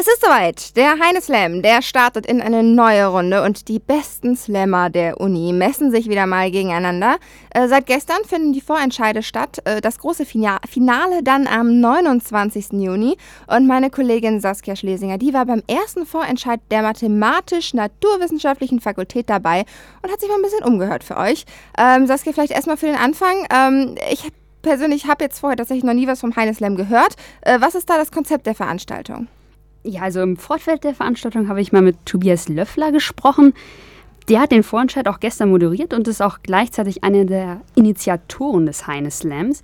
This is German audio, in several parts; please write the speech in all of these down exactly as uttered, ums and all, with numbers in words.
ist soweit. Der Heine Slam, der startet in eine neue Runde und die besten Slammer der Uni messen sich wieder mal gegeneinander. Äh, seit gestern finden die Vorentscheide statt. Äh, das große Fina- Finale dann am neunundzwanzigsten Juni. Und meine Kollegin Saskia Schlesinger, die war beim ersten Vorentscheid der Mathematisch-Naturwissenschaftlichen Fakultät dabei und hat sich mal ein bisschen umgehört für euch. Ähm, Saskia, vielleicht erstmal für den Anfang. Ähm, ich persönlich habe jetzt vorher tatsächlich noch nie was vom Heine Slam gehört. Äh, was ist da das Konzept der Veranstaltung? Ja, also im Vorfeld der Veranstaltung habe ich mal mit Tobias Löffler gesprochen. Der hat den Vorentscheid auch gestern moderiert und ist auch gleichzeitig einer der Initiatoren des Heine Slams.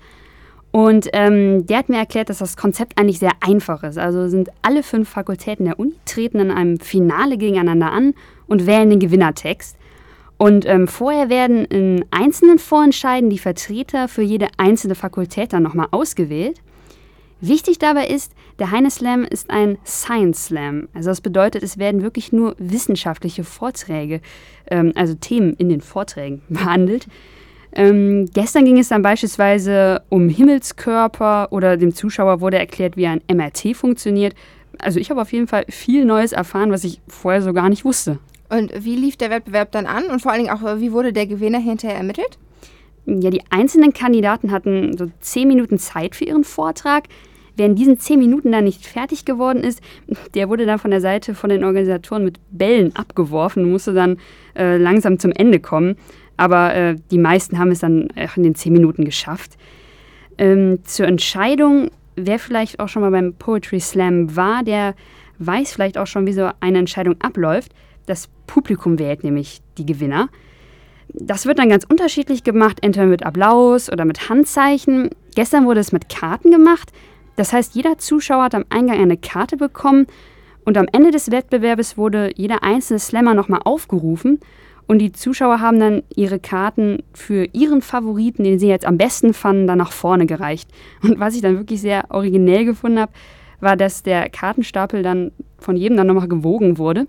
Und ähm, der hat mir erklärt, dass das Konzept eigentlich sehr einfach ist. Also sind alle fünf Fakultäten der Uni, treten in einem Finale gegeneinander an und wählen den Gewinnertext. Und ähm, vorher werden in einzelnen Vorentscheiden die Vertreter für jede einzelne Fakultät dann nochmal ausgewählt. Wichtig dabei ist, der Heine Slam ist ein Science Slam. Also das bedeutet, es werden wirklich nur wissenschaftliche Vorträge, ähm, also Themen in den Vorträgen behandelt. Ähm, gestern ging es dann beispielsweise um Himmelskörper oder dem Zuschauer wurde erklärt, wie ein M R T funktioniert. Also ich habe auf jeden Fall viel Neues erfahren, was ich vorher so gar nicht wusste. Und wie lief der Wettbewerb dann an und vor allen Dingen auch, wie wurde der Gewinner hinterher ermittelt? Ja, die einzelnen Kandidaten hatten so zehn Minuten Zeit für ihren Vortrag. Wer in diesen zehn Minuten dann nicht fertig geworden ist, der wurde dann von der Seite von den Organisatoren mit Bällen abgeworfen und musste dann äh, langsam zum Ende kommen. Aber äh, die meisten haben es dann auch in den zehn Minuten geschafft. Ähm, zur Entscheidung, wer vielleicht auch schon mal beim Poetry Slam war, der weiß vielleicht auch schon, wie so eine Entscheidung abläuft. Das Publikum wählt nämlich die Gewinner. Das wird dann ganz unterschiedlich gemacht, entweder mit Applaus oder mit Handzeichen. Gestern wurde es mit Karten gemacht. Das heißt, jeder Zuschauer hat am Eingang eine Karte bekommen und am Ende des Wettbewerbs wurde jeder einzelne Slammer nochmal aufgerufen und die Zuschauer haben dann ihre Karten für ihren Favoriten, den sie jetzt am besten fanden, dann nach vorne gereicht. Und was ich dann wirklich sehr originell gefunden habe, war, dass der Kartenstapel dann von jedem dann nochmal gewogen wurde.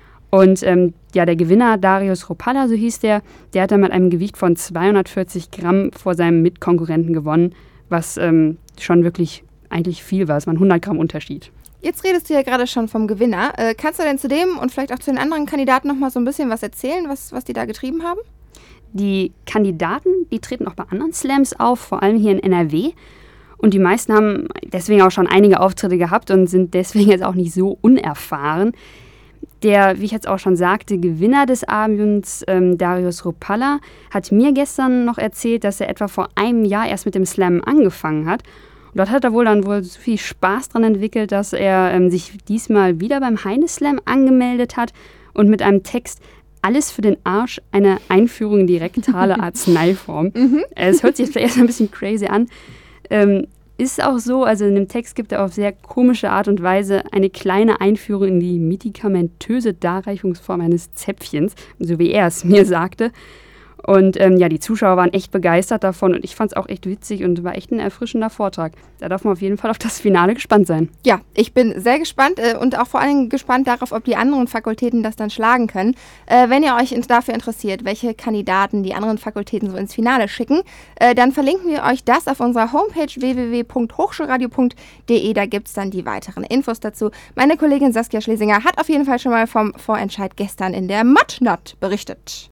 Und ähm, ja, der Gewinner, Darius Ropalla, so hieß der, der hat dann mit einem Gewicht von zweihundertvierzig Gramm vor seinem Mitkonkurrenten gewonnen, was ähm, schon wirklich eigentlich viel war. Es war ein hundert Gramm Unterschied. Jetzt redest du ja gerade schon vom Gewinner. Äh, kannst du denn zu dem und vielleicht auch zu den anderen Kandidaten noch mal so ein bisschen was erzählen, was, was die da getrieben haben? Die Kandidaten, die treten auch bei anderen Slams auf, vor allem hier in N R W. Und die meisten haben deswegen auch schon einige Auftritte gehabt und sind deswegen jetzt auch nicht so unerfahren. Der, wie ich jetzt auch schon sagte, Gewinner des Abends, ähm, Darius Ropalla, hat mir gestern noch erzählt, dass er etwa vor einem Jahr erst mit dem Slam angefangen hat. Und dort hat er wohl dann wohl so viel Spaß dran entwickelt, dass er ähm, sich diesmal wieder beim Heine Slam angemeldet hat und mit einem Text Alles für den Arsch, eine Einführung in die rektale Arzneiform. Mhm. Es hört sich jetzt vielleicht ein bisschen crazy an. Ähm, ist auch so, also in dem Text gibt er auf sehr komische Art und Weise eine kleine Einführung in die medikamentöse Darreichungsform eines Zäpfchens, so wie er es mir sagte. Und ähm, ja, die Zuschauer waren echt begeistert davon und ich fand es auch echt witzig und war echt ein erfrischender Vortrag. Da darf man auf jeden Fall auf das Finale gespannt sein. Ja, ich bin sehr gespannt äh, und auch vor allen Dingen gespannt darauf, ob die anderen Fakultäten das dann schlagen können. Äh, wenn ihr euch dafür interessiert, welche Kandidaten die anderen Fakultäten so ins Finale schicken, äh, dann verlinken wir euch das auf unserer Homepage w w w punkt hochschulradio punkt d e. Da gibt es dann die weiteren Infos dazu. Meine Kollegin Saskia Schlesinger hat auf jeden Fall schon mal vom Vorentscheid gestern in der ModNat berichtet.